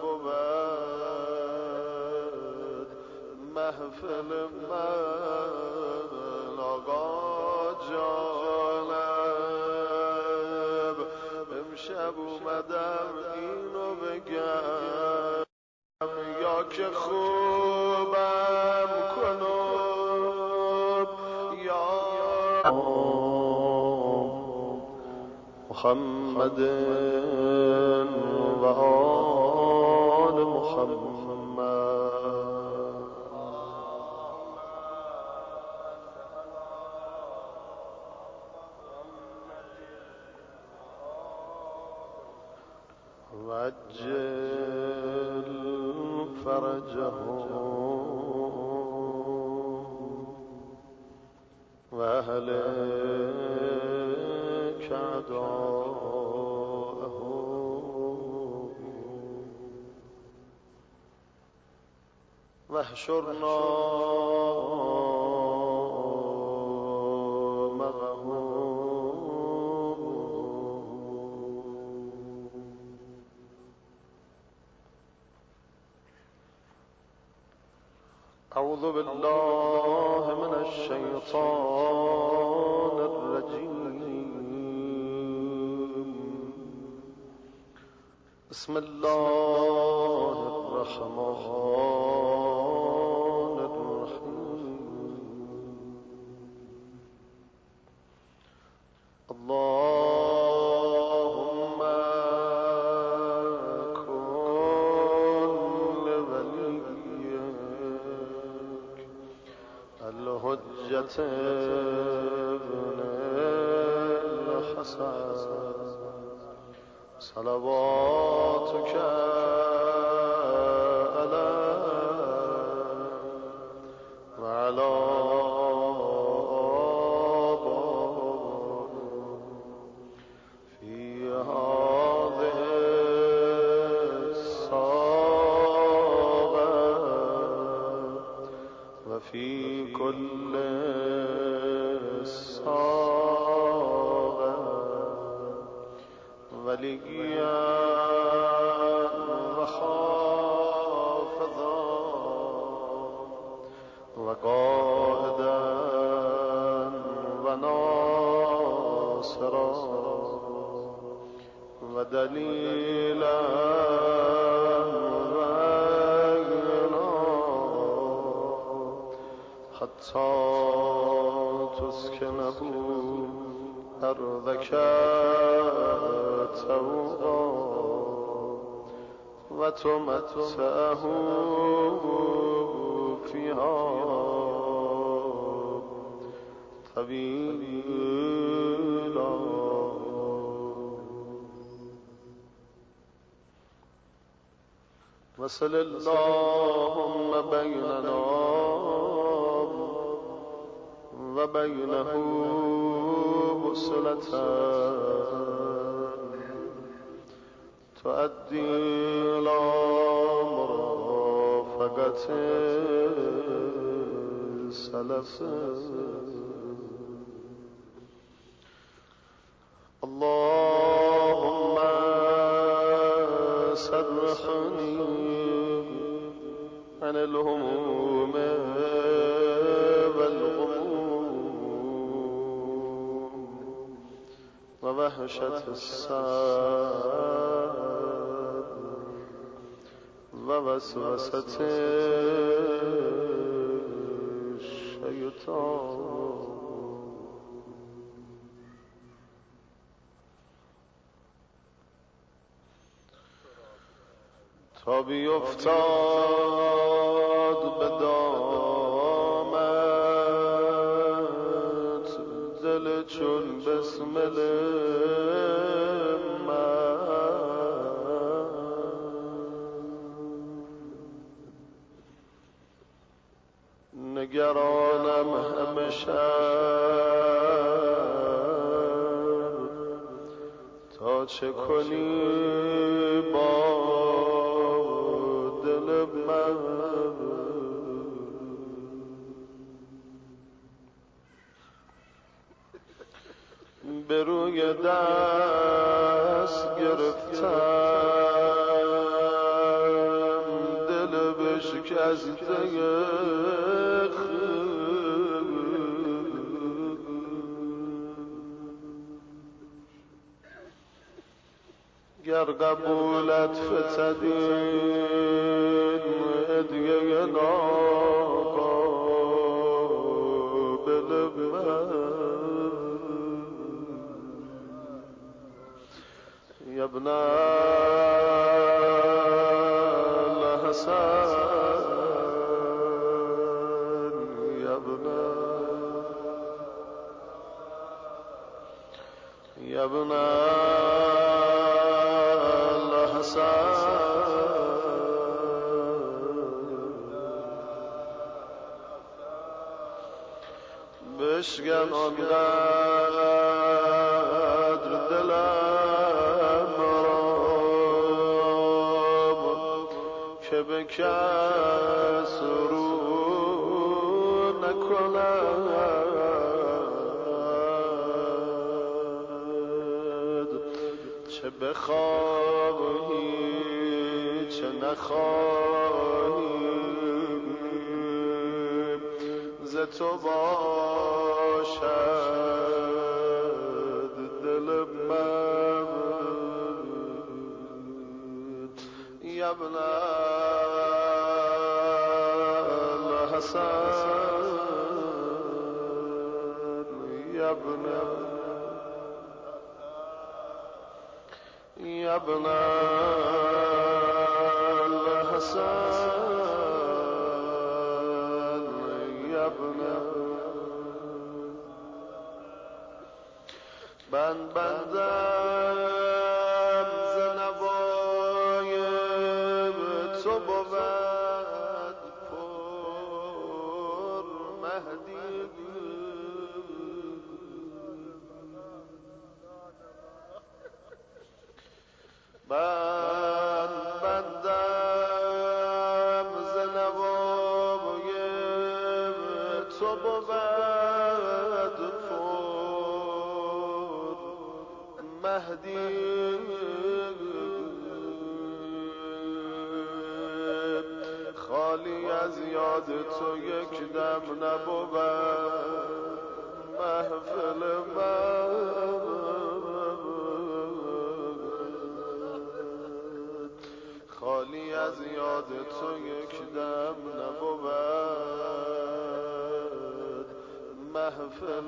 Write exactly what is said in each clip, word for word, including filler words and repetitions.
بود محفل من آقا جانب، امشب اومدم اینو بگم یا که خوبم کنم یا محمد و آل محمد. وعجل فرجهم واهلك اعداءهم واحشرنا أعوذ بالله من الشيطان الرجيم. بسم الله الرحمن الرحيم. اللهم الحجة ابن الحسن صلواتك عليه وعلى آبائه في هذه الساعة وفي كل ساعة وليا وحافظا وقائدا وناصرا ودليلا حتى تسكنه أرضك طوعا وتمتعه فيها طويلا. وصل اللهم بيننا وبينه وصلة تؤدي إلى مرافقة سلف. اللهم سرحني عن الهموم ووحشة السعد ووسوسة الشيطان. تا بیفتاد به دامت دل چون بسمل نگرانم همه شب تا چه کنی با دل من. به روی دست گرفتم اشکسته گر قبولت فتدین هدیه ناقابل من یا ابن الحسن یا ابن یا ابن بشکن آنقدر دلم را که به کس رو نکند چه بخواهی چه نخواهی ز تو باشد دل من یا ابن الحسن یا ابن یا ابن الحسن من بندم ز نوای تو بود پر مهدی من بندم ز نوای تو بود مهدی خالی از یاد تو یک دم نبود محفل من خالی از یاد تو یک دم نبود محفل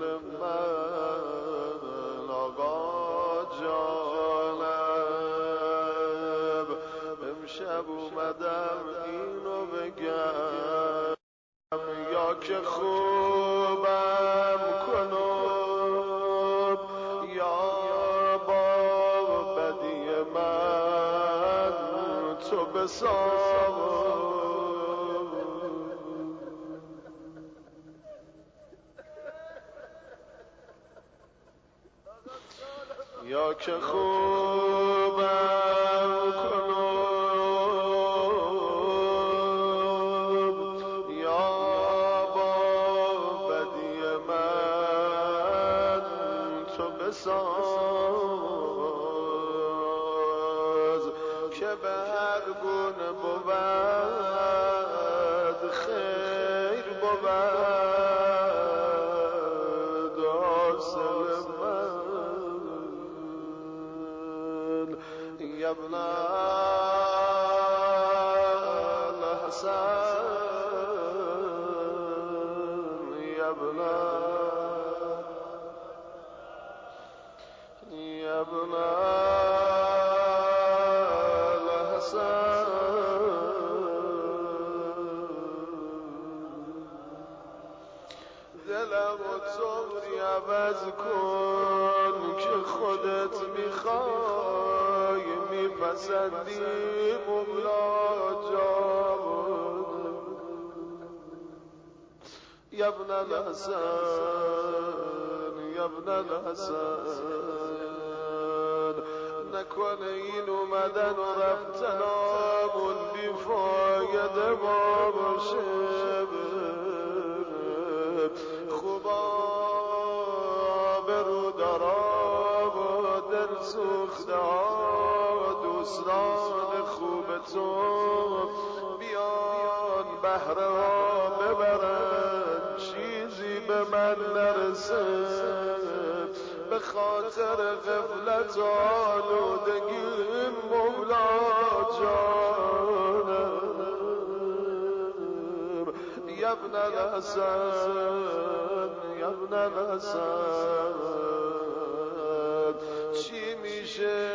من آقا جانم امشب اومدم اینو بگم یا که خوبم کنم یا با بدی من تو بساز یا که خوبم کنم یا با بدی من تو بساز که به هر گونه بود خیر بود حاصل یا ابن الحسن یا ابن یا ابن الحسن دلم و طوری عوض کن که خودت میخوای میپسندی مولا جان یا ابن الحسن یا ابن الحسن نکنه این اومدن و رفتنامون بیفایده ما باشه خوبا برو دارا و دل سوخته ها دوستان خوب تو بیان بهره ها ببرن چیزی به من نرسه به خاطر غفلت آلودگی مولا جانم یا ابن الحسن یا ابن الحسن چی میشه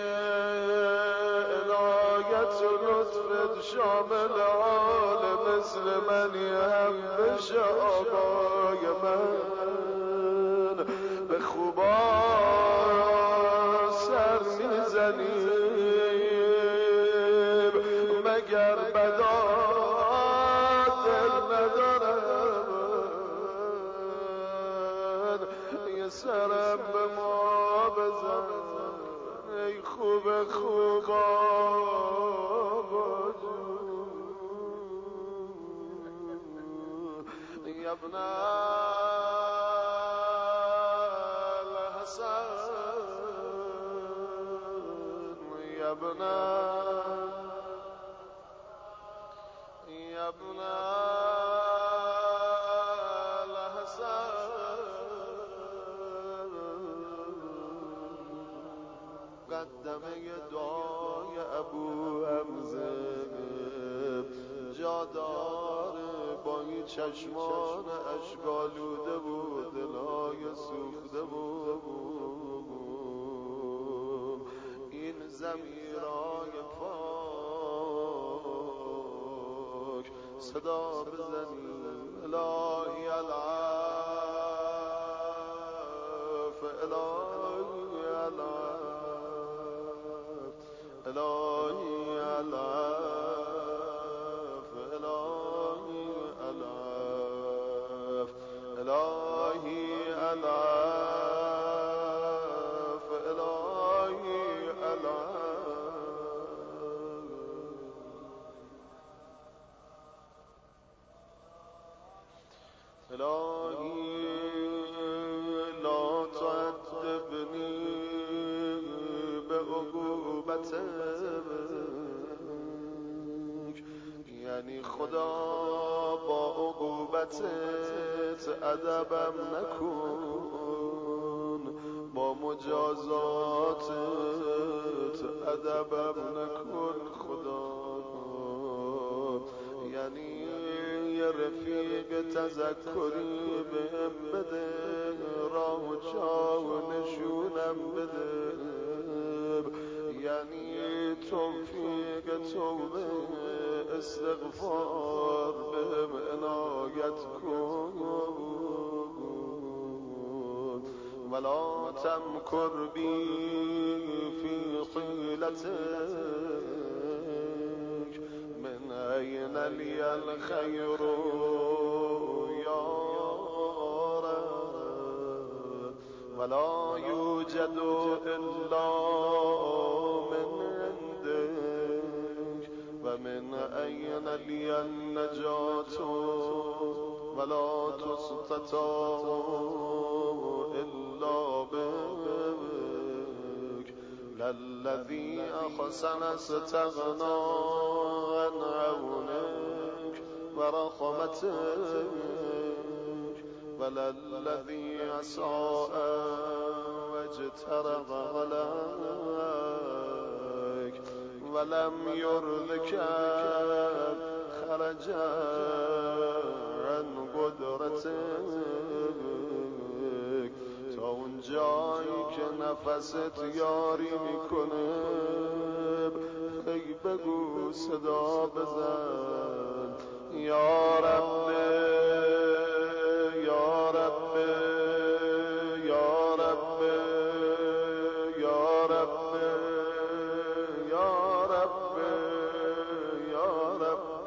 عنایت و لطفت شامل حال مثل منی هم بشه آقای من به خوبا سر میزنیم مگر بدا دل ندارم یه سرم به ما بزن ای خوب خوبا یا ابن یا ابن یا ابن الحسن مقدمه دعای ابو حمزه جادار با این چشمان اشکالوده بود دلهای سوخته بود این ضمیرای پاک صدا بزنی الهی العف الهی العف الهی العف الهی العف الهی العف الهی الهی لا تعذبنی به عقوبتک یعنی خدا با عقوبتت ادبم نکن با مجازاتت ادبم نکن خدا یعنی یه رفیق تذکری بهم بده راه و جا و نشونم بده یعنی توفیق توبه استغفار بهم عنایت کن ولا تمکر بی فی حیلتک من این لی الخیر یا رب ولا یوجد الا من عندک و من این لی النجات ولا تستطاع الا بک للذی احسن استغنا عن عونک و رحمتک وللذی اساء واجترأ عليك ولم يرضك خرجا عن قدرتك تا اون جایی که نفست یاری میکنه ای بگو صدا بزن یا رب یا رب یا رب یا رب یا رب یا رب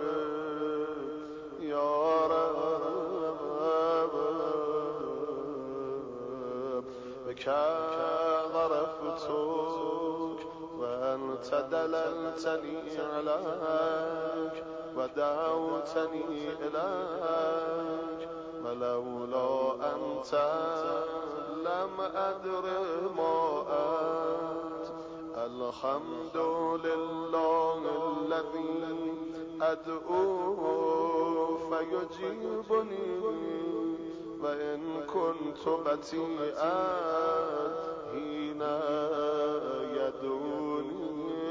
یا رب بك غرفتك وأنت دللتني عليك ودعوتني إليك ولولا أنت لم أدر ما أنت الحمد لله الذي ادعو فیجیبنی و ان کنت قطیعا حین یدعونی.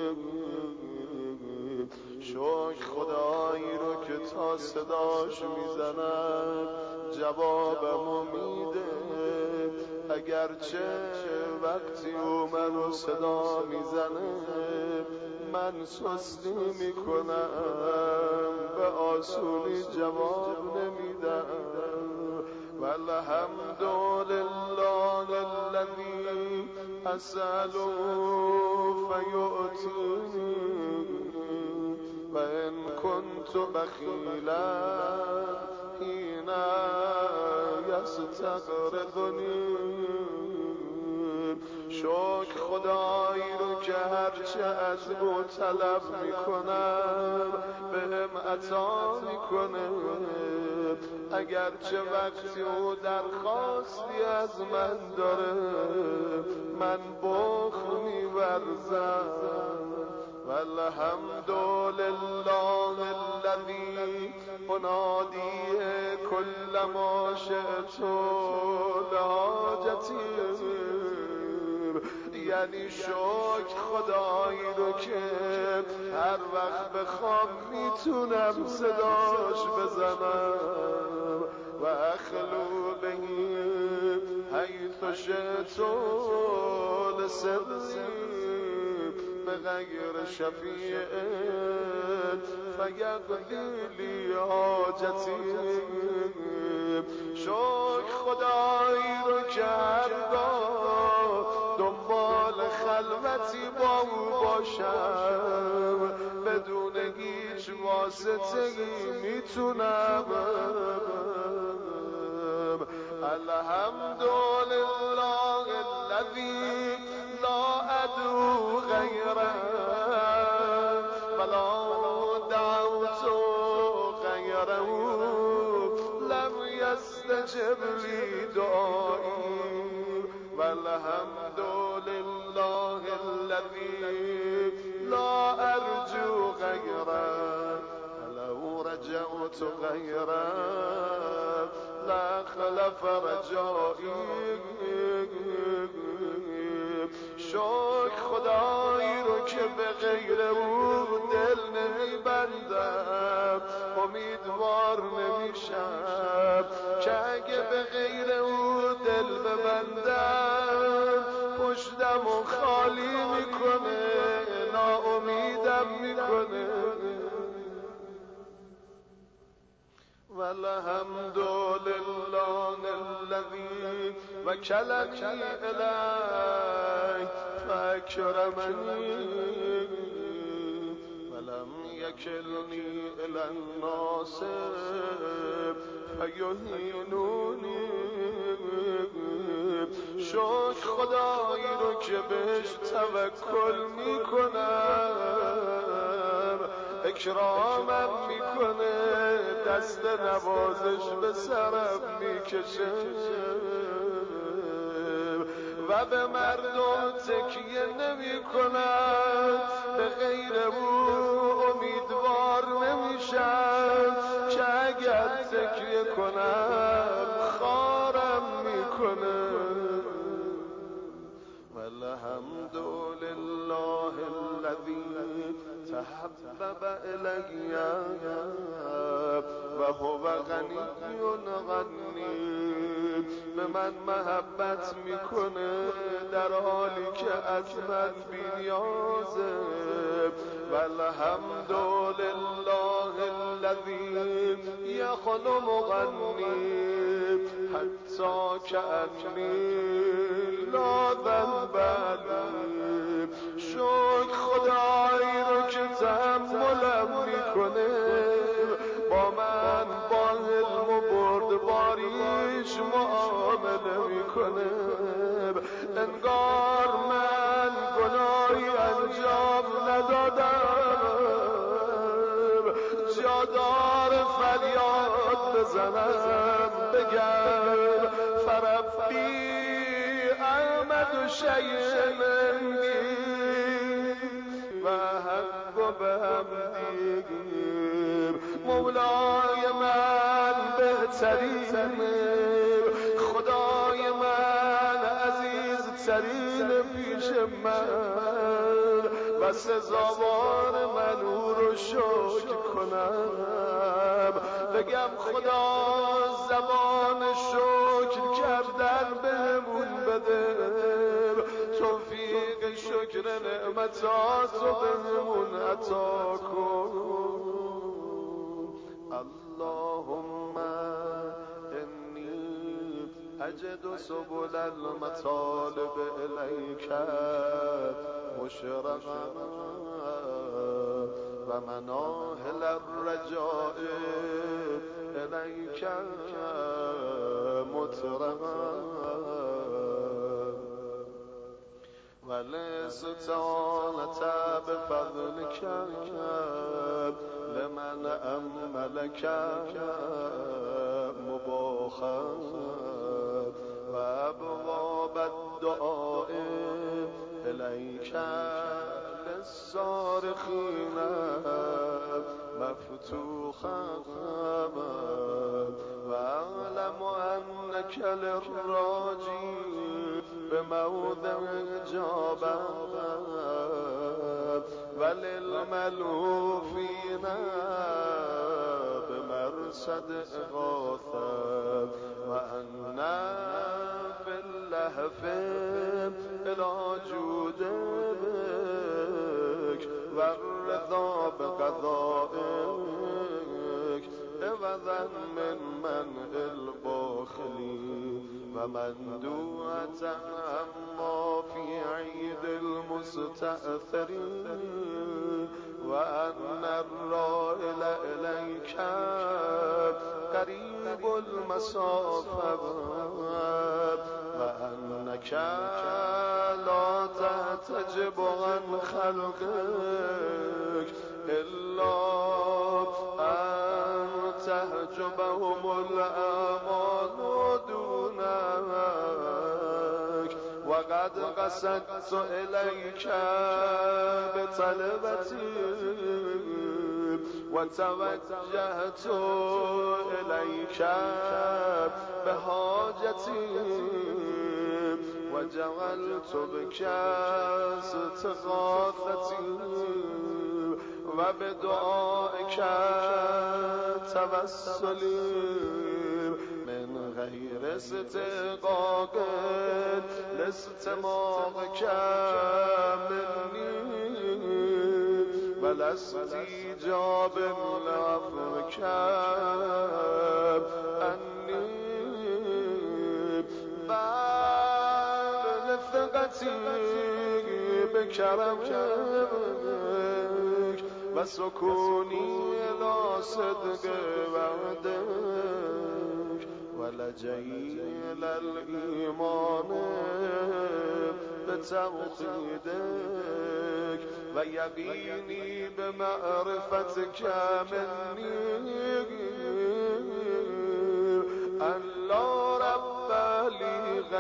شکر خدایی رو که تا صداش میزنم جوابمو میده، اگرچه وقتی او منو صدا میزنه من سستی میکنم، به آسونی جواب نمیدم. والحمد لله الذی اسأله فیؤتینی و ان کنت بخیلا حین یستقرضنی. شکر خدایی رو که هرچه از او طلب میکنم بهم عطا میکنه، اگرچه وقتی او درخواستی از من داره من بخل میورزم. والحمد لله الذی انادی کل ما شئت لحاجتی. یعنی شکر خدایی رو که هر وقت بخوام میتونم صداش بزنم و اخلو بهی حیث شئت لسری بغیر شفیع فیقضی لی حاجتی. شکر خدایی رو که هرگاه دنبال خلوتی با او باشم بدون هیچ واسطه‌ای میتونم. الحمد لله الذی لا ادعو غیره ولا دعوت غیره لم یستجب لی دعایی. والحمد لله الذی لا ارجو غیره لو رجعت غیره لا خلف رجایی. شکر خدایی رو که به غیر او دل نمیبندم، امیدوار نمیشم که اگه به غیر او دل ببندم پشتم و خالی میکنه، ناامیدم میکنه. والحمد لله الذی وکلنی الیه فاکرمنی ولم یکلنی الی الناس فیهینونی. شکر خدایی رو که بهش توکل میکنم اکرامم میکنه، دست نوازش به سرم میکشه و به مردم تکیه نمیکنم، به غیر او امیدوار نمیشم که اگر تکیه کنم خارم میکنه. والحمد لله الذی تحبب الی و هو غنی غنی، به من محبت میکنه در حالی که از من بی‌نیازه. والحمد لله الذی یخلم غنی حتی کأنی لا ذنب لی. شکر خدایی رو که تحملم میکنه، با من با علم و بردباریش معامله میکنه، انگار من گناهی انجام ندادم جادار فریاد بزنم بگم فربی احمد شیء منی و حق به همدیگی مولای من بهترین خدای من عزیزترین پیش من و سزاوار من او رو شکر کنم بگم خدا زبان شکر کردن بهمون بده توفیق شکر نعمتات رو بهمون عطا کن اللهم انی اجد سبل المطالب الیک مشرقا و مناهل الرجاء الیک مطرقا والاستعانة بفضلك لمن أملك مباخا وأبواب الدعاء إليك للصارخين مفتوحا وأعلم أنك للراجي بموضع إجابة وللملوفين بمرصد إغاثة وأنا في اللهف إلى جودك والرضا بقضائك عوضا من منع الباخلين ومندوعة عما في عيد المستأثرين وأن الرائل إليك قريب المسافة وأنك لا تحتجب عن خلقك إلا أن تحجبهم الأعمال دونك وقد قصدت إليك بطلبتي وتوجهت إليك بحاجتي وجعلت بك استغاثتي وبدعائك توسلي من غير استحقاق لاستماعك مني ولا استجاب لعفوك عني بل لثقتي بكرمك وسكوني إلى صدق وعدك ولجئي إلى الإيمان بتوحيدك ويقيني بمعرفتك مني أن لا رب لي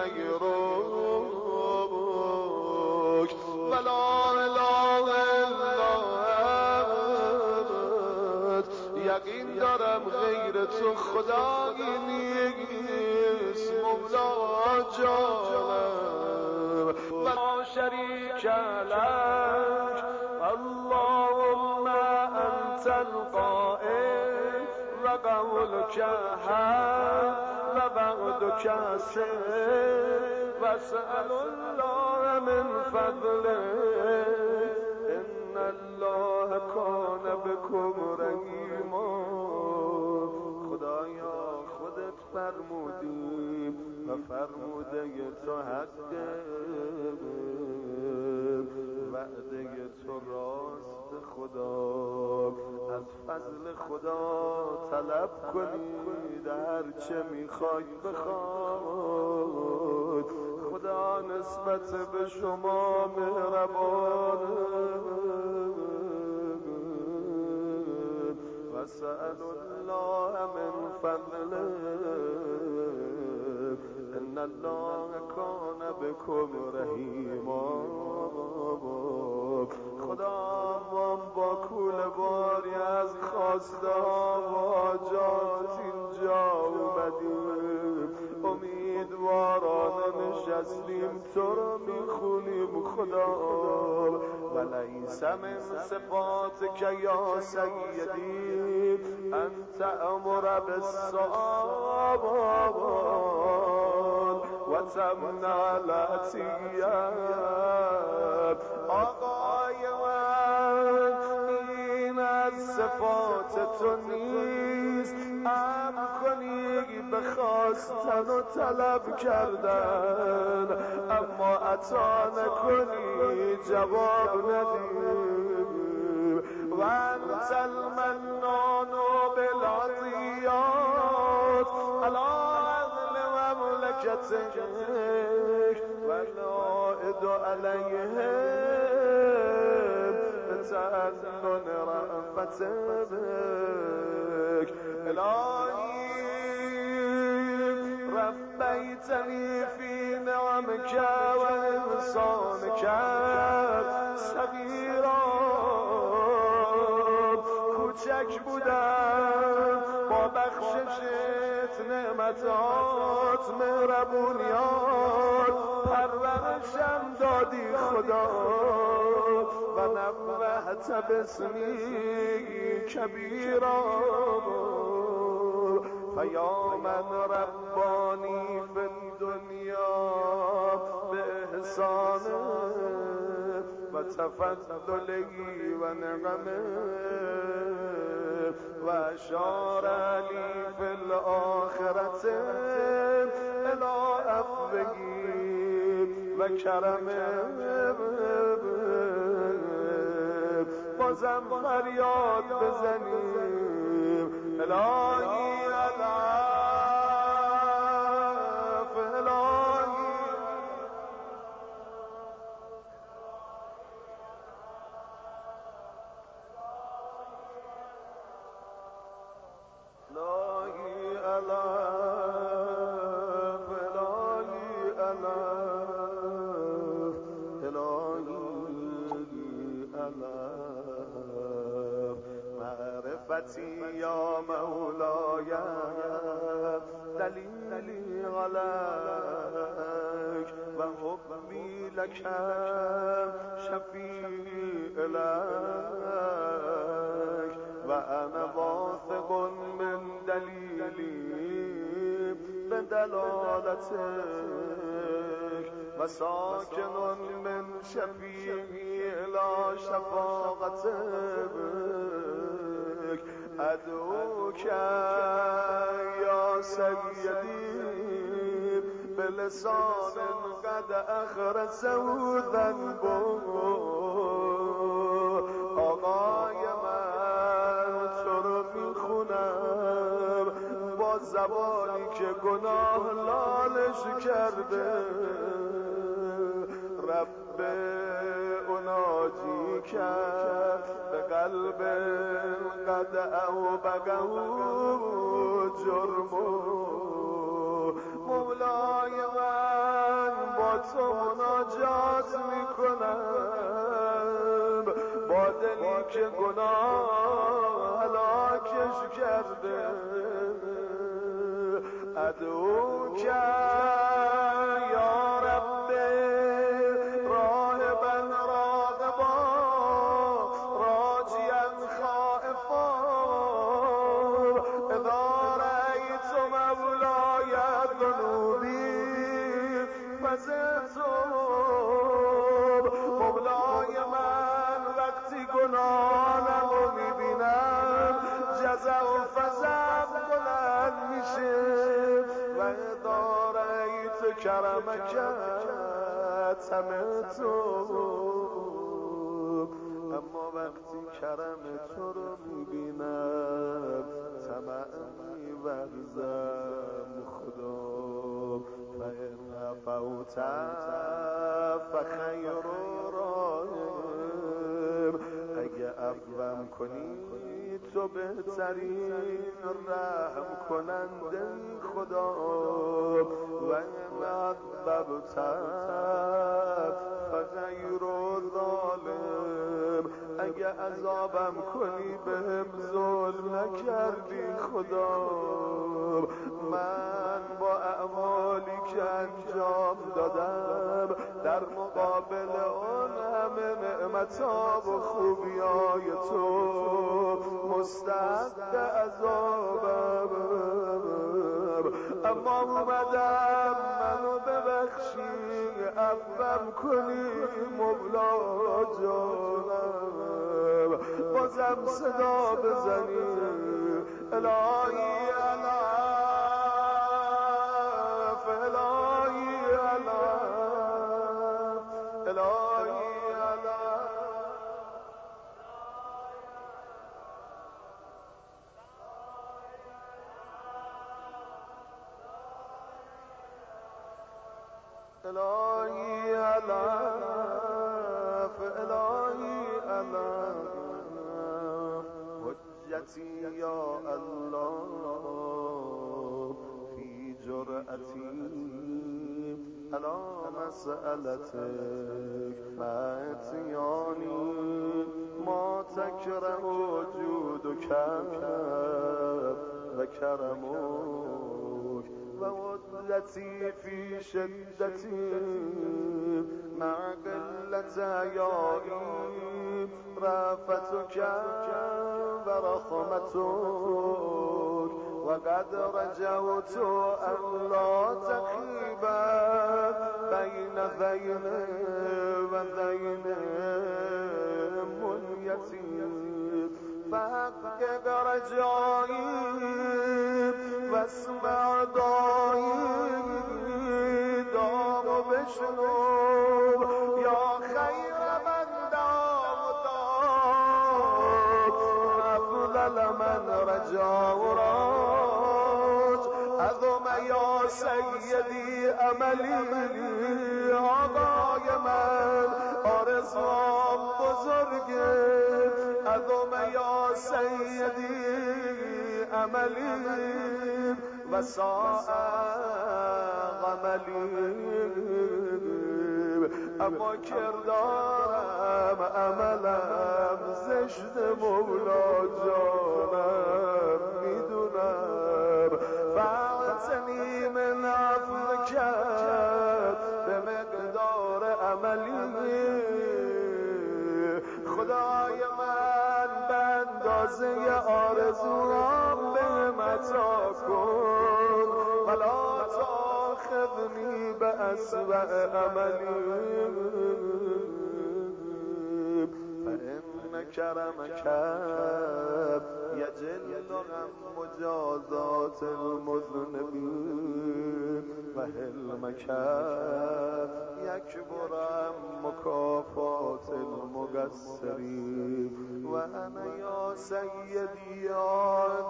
غيرك ولا إله إلا أنت یقین دارم غیر تو خدایی نیست مولا جانم ولا شریک لک اللهم انت القائل و قولک حق و وعدک صدق واسأل الله من فضله ان الله کان بكم رحیما خدایا خودت فرمودی و فرموده تو حقه وعده تو راست خدا از فضل خدا طلب کنید هر چه میخوای بخواد خدا نسبت به شما مهربانه واسأل الله من فضله ان ان الله کان بکم رحیما. خدا ما با کوله باری از خواسته ها و حاجات اینجا اومدیم، امیدوارانه نشستیم تو رو میخونیم خدا. ولیس من صفاتک یا سیدی انت امر بالسؤال و تمنع العطیت. آقای من این از صفات تو نیست، امر کنی به خواستن و طلب کردن، اما عطا نکنی جواب ندی. و انت المنان بالعطیات علی اهل مملکتک و العائد علیهم بتأنن رأفتک. الهی ربیتنی فی نعمک و احسانک صغیرا. کوچک بودم با بخششت، نعمتات، مهربونیات پرورشم دادی خدا. و نبهت باسمی کبیرا. فیا من ربانی فی الدنیا به احسانه و تفضلی و نعمه و اشار علی فی الاخرت الی عفوی و کرمه. بازم فریاد بزنیم الهی العف الهی. الهی العف الهی العف الهی العف. معرفتی یا مولای دلیلی علیک و حبی لک شفیع لک. و انا واثق من دلیلی به دلالتک و ساکن من شفیعی الی شفاعتک. ادعوک یا سیدی بلسان قد اخرسه ذنبه. آقای من تو رو میخونم با زبانی که گناه لالش کرده. رب اناجی کرد به قلب قد اوبقه جرمو. مولای من با تو مناجات میکنم با دلی که گناه هلاکش کرده. ادعوک یا رب راهبا راغبا راجیا خائفا. اذا رأیت مولای ذنوبی فزعت. مولای من وقتی گناهانم رو میبینم جزع و فزع بلند میشه. و اذا رأیت کرمک طمعت. اما وقتی کرم تو رو میبینم طمع میورزم خدا. فإن عفوت فخیر راهم. اگه عفوم کنی تو بهترین رحم کننده خدا و ان عذبتم فغیر ظالم اگه عذابم کنی بهم ظلم نکردی خدا من با اعمالی که انجام دادم در مقابل اون همه نعمت‌ها و خوبی‌های تو مستحق عذابم اما اومدم منو ببخشی عفوم کنی مولا جانم بازم صدا بزنی الهی الف الهی الف الهی الهی الف الهی الف حجتی یا الله فی جرأتی علی مسألتک اتیانی ما تکره جودک و کرمک و عدلتی فی شدتی مع قلت حیایی رأفتک و رحمتک و قد رجوت ان لا تخیب بین ذین و ذین منیتی فحقق رجایی واسمع دایی دام و بشنو یا خیر من دام و دام افضل من رجا و راج عظم یا سیدی عملی آقای من آرزوام بزرگه عظم یا سیدی عملی و ساء عملی اما کردارم عملم زشت مولا جانم میدونم فاعتنی من عفو کرد به مقدار عملی خدای من به اندازه آرزوام بهم عطا کن ولا تاخذنی به اسوأ عملی فإن کرمک یجل عن مجازات المذنبین و حلمک یکبر عن مکافات المقصرین و انا یا سیدی عاذ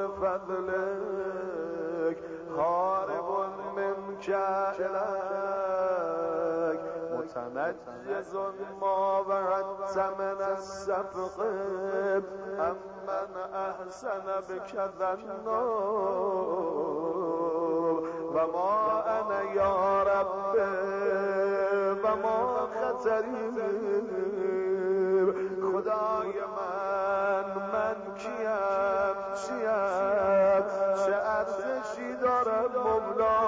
بفضلک هارب منک الیک متنجز ما وعدت من السبق امن احسن بک ظنا و ما انا یا رب و ما خطری خدای من من کیم چیم چه ارزشی دارم مولا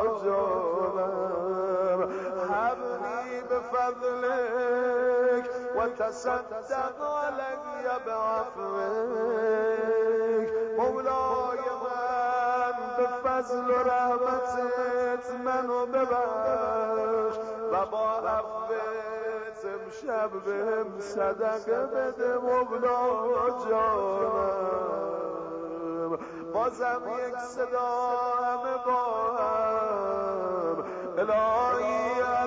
جانم حبنی بفضلک و تصدق علی بعفوک مولای من به فضل و رحمتت منو ببخش و با عفوت امشب بهم صدقه بده مولا جانم بازم یک صدا همه با هم الهی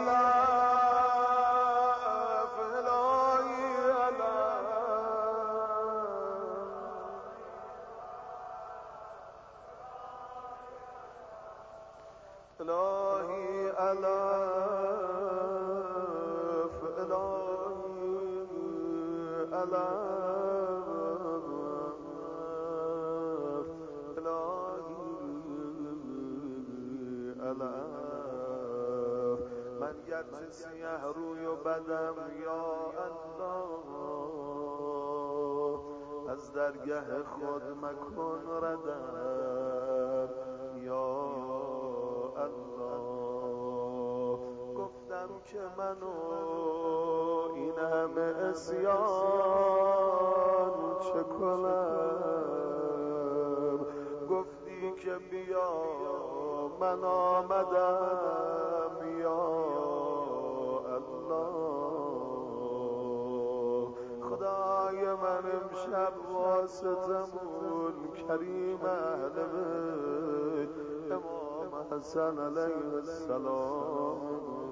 الف الهی الف الهی الف الهی الف گرچه سیه روی و بدم یا الله از درگه خود مکن ردم یا الله گفتم که منو این همه عصیان چه کنم گفتی که بیا من آمدم یا الله خدای من امشب واسطمون کریم اهل بیت امام حسن علیه السلام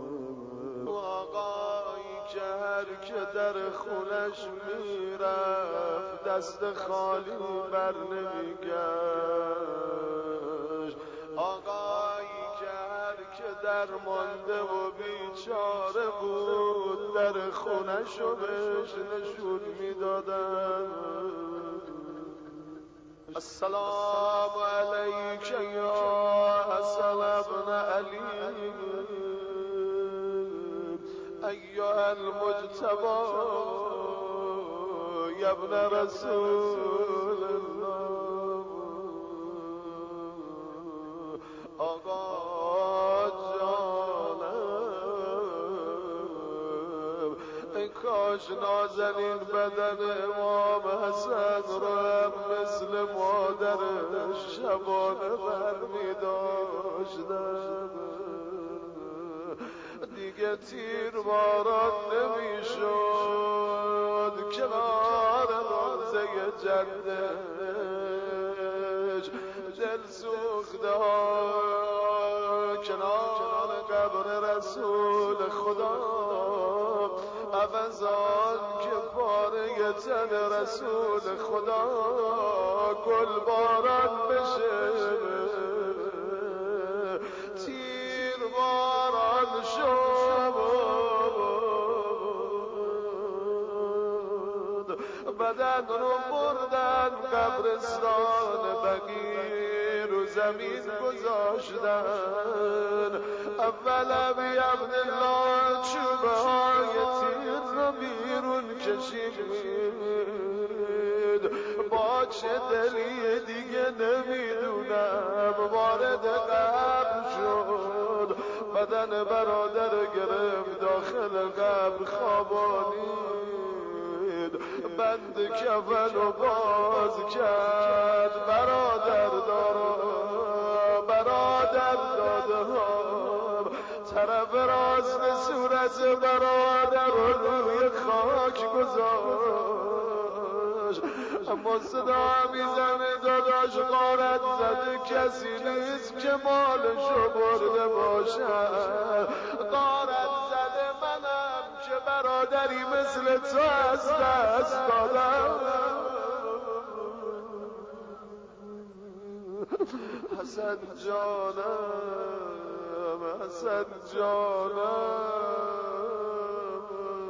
آقایی که هر که در خونش میرفت دست خالی بر نمیگشت آقایی که هر که در مانده و بیچاره بود در خونشو بهش نشون میدادن السلام علیک یا حسن ابن علی ایها المجتبی یا ابن رسول الله آقا جانم ای کاش نازنین بدن امام حسن رو هم مثل مادرش شبانه برمی داشتن دیگه تیر باران نمی شد کنار روزه جدش دل سوخته ها کنار قبر رسول خدا عوضان که پاره تن رسول خدا گل باران بشه تیر باران شد بدن رو بردن قبرستان بقیع رو زمین گذاشتن اول ابی عبدالله چوبه های تیر رو بیرون کشید با چه دلی دیگه نمیدونم وارد قبر شد بدن برادر گرفت داخل قبر خوابانید بند کفن و باز کرد برادر دارا برادر داده ها طرف راست صورت برادر رو روی خاک گذاشت اما صدا میزنه داداش غارت زده کسی نیست که مالشو برده باشد غارت زده منم که برادری مثل تو از دست دادم حسن جانم حسن جانم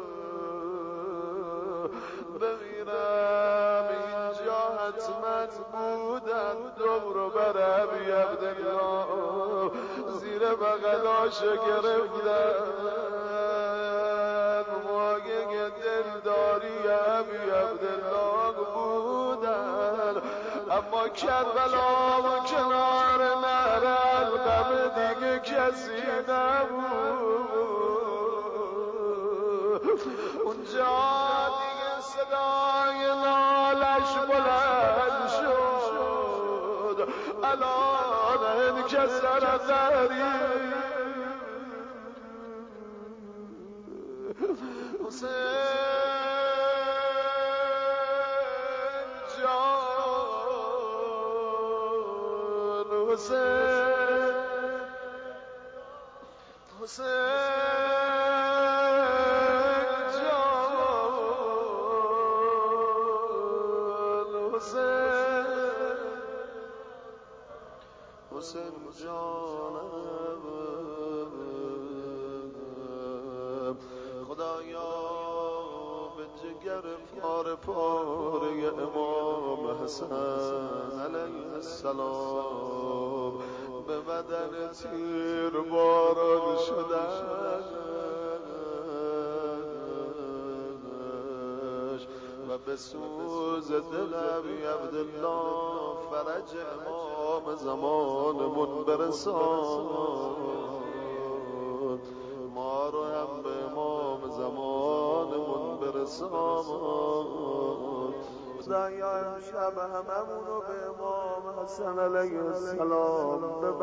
بمیرم اینجا حتما بودن دور بر ابی عبدالله زیر بغلاش گرفتن مایه دلداری ابی عبدالله بودن اما کربلا و کنار نهر القم دیگه کسی نبود اونجا دیگه صدای نالش بلند شد الان انکسر ظهری حسین جان حسین حسین جان حسین حسین جانم خدایا به جگر پاره پاره امام حسن علیه السلام به بدن تیر باران شدن و به سوز دلم عبدالله فرج امام زمانمون برسان ما رو هم به امام زمانمون برسان خدایا امشب هممونو به امام حسن علیه السلام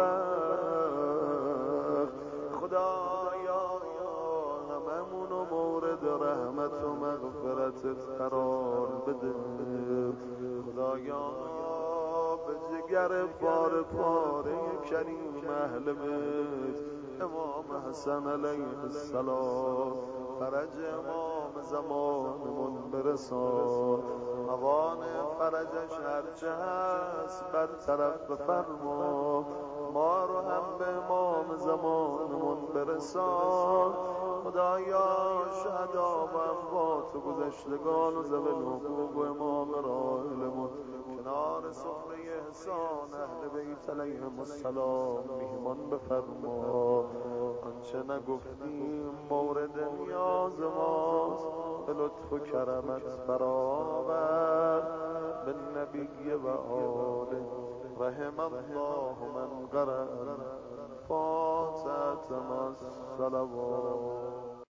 ببر خدایا هممونو مورد رحمت و مغفرتت قرار بده خدایا به جگر پاره پاره کریم اهل بیت امام حسن علیه السلام فرج امام زمانمون برسان موانع فرجش هرچه هست برطرف بفرما ما رو هم به امام زمانمون برسان خدایا شهدا و اموات و گذشتگان و ذوی الحقوق و امام راحلمون کنار سفره احسان اهل بیت علیهم السلام میهمان بفرما آنچه نگفتیم مورد نیاز ماست به لطف و کرمت برآور به نبی و آله رحم الله من قرأ فاتحة مع الصلوات